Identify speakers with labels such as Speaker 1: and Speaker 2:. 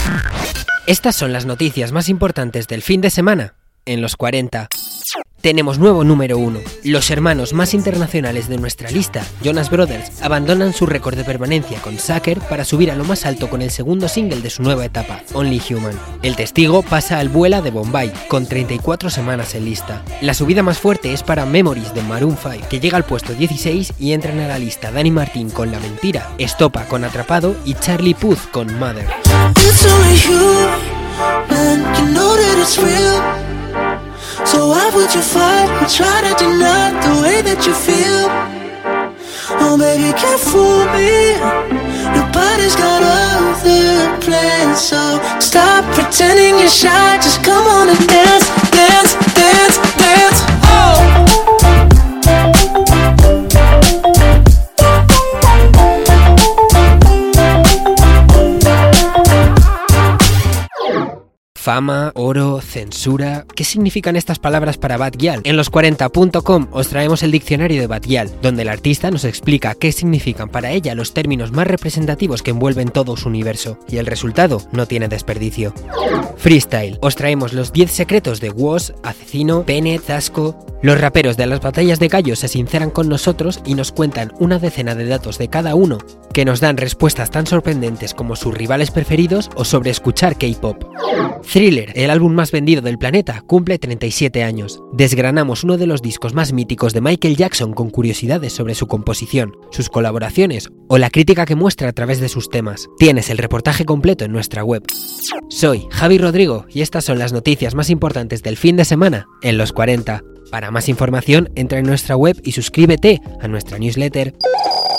Speaker 1: Estas son las noticias más importantes del fin de semana en los 40. Tenemos nuevo número 1. Los hermanos más internacionales de nuestra lista, Jonas Brothers, abandonan su récord de permanencia con Sucker para subir a lo más alto con el segundo single de su nueva etapa, Only Human. El testigo pasa al Vuela de Bombay, con 34 semanas en lista. La subida más fuerte es para Memories de Maroon 5, que llega al puesto 16 y entran a la lista Dani Martín con La Mentira, Estopa con Atrapado y Charlie Puth con Mother.
Speaker 2: So why would you fight or try to deny the way that you feel? Oh baby, can't fool me. Nobody's got other plans. So stop pretending you're shy. Just come on and dance, dance, dance, dance. Oh.
Speaker 1: Fama, oro, censura... ¿Qué significan estas palabras para Bad Gyal? En los40.com os traemos el diccionario de Bad Gyal, donde el artista nos explica qué significan para ella los términos más representativos que envuelven todo su universo, y el resultado no tiene desperdicio. Freestyle. Os traemos los 10 secretos de Woz, Asesino, Pene, Zasco... Los raperos de las batallas de gallos se sinceran con nosotros y nos cuentan una decena de datos de cada uno, que nos dan respuestas tan sorprendentes como sus rivales preferidos o sobre escuchar K-pop. Thriller, el álbum más vendido del planeta, cumple 37 años. Desgranamos uno de los discos más míticos de Michael Jackson con curiosidades sobre su composición, sus colaboraciones o la crítica que muestra a través de sus temas. Tienes el reportaje completo en nuestra web. Soy Javi Rodrigo y estas son las noticias más importantes del fin de semana en los 40. Para más información, entra en nuestra web y suscríbete a nuestra newsletter.